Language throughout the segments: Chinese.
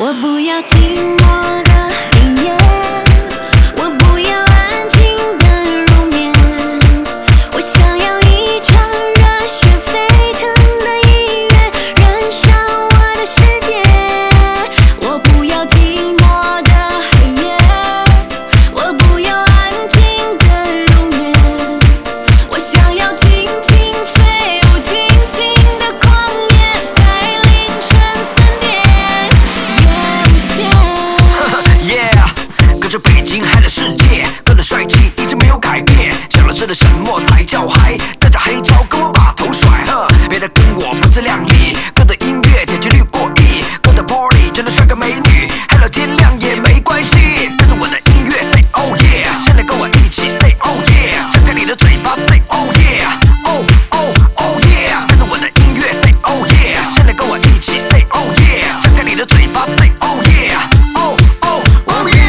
我不要寂寞的黑夜，我不要安静的入眠，我想要一场热血沸腾的音乐，燃烧我的世界。我不要寂寞的黑夜，我不要安静的入眠，我想要尽情飞舞，尽情的狂野，在凌晨3点。 隔着北京嗨的世界，哥的帅气一直没有改变。想了这的什么才叫嗨？大家黑潮跟我把头甩，别再跟我不自量力。哥的音乐点击率过亿，哥的 party 真的帅哥美女，嗨到天亮也没关系。跟着我的音乐 say oh yeah， 现在跟我一起 say oh yeah， 张开你的嘴巴 say oh yeah，oh oh oh yeah， 跟着我的音乐 say oh yeah， 现在跟我一起 say oh yeah， 张开你的嘴巴 say oh yeah，oh oh oh yeah。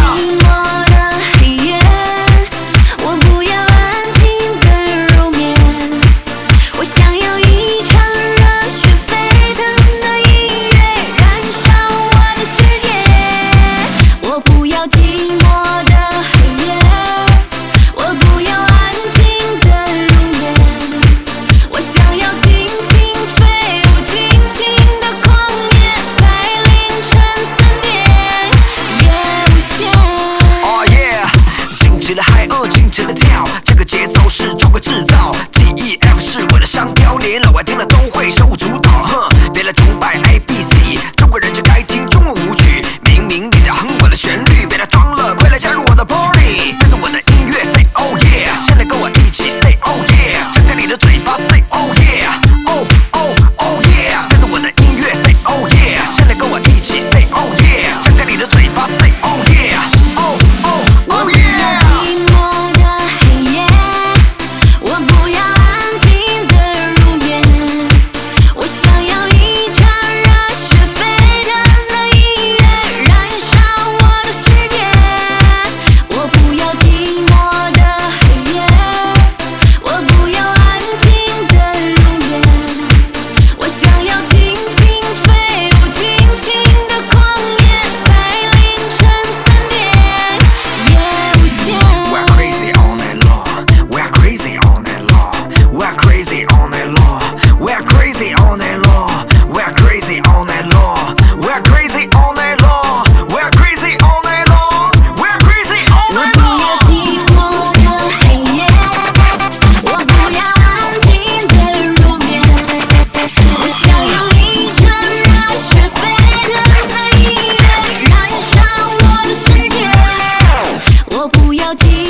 尽情的跳，这个节奏是中国制造 ，GEF 是我的商标，连老外听了都会手舞足蹈。别来崇拜 ABC， 中国人就该听中文舞曲。明明你在哼我的旋律，别来装了，快来加入我的 party， 跟着我的音乐 say oh yeah， 现在跟我一起 say oh yeah， 张开你的嘴巴 say oh yeah，oh oh oh yeah， 跟着我的音乐 say oh yeah， 现在跟我一起 say oh yeah， 张开你的嘴巴 say oh yeah，oh oh oh yeah。 我不要寂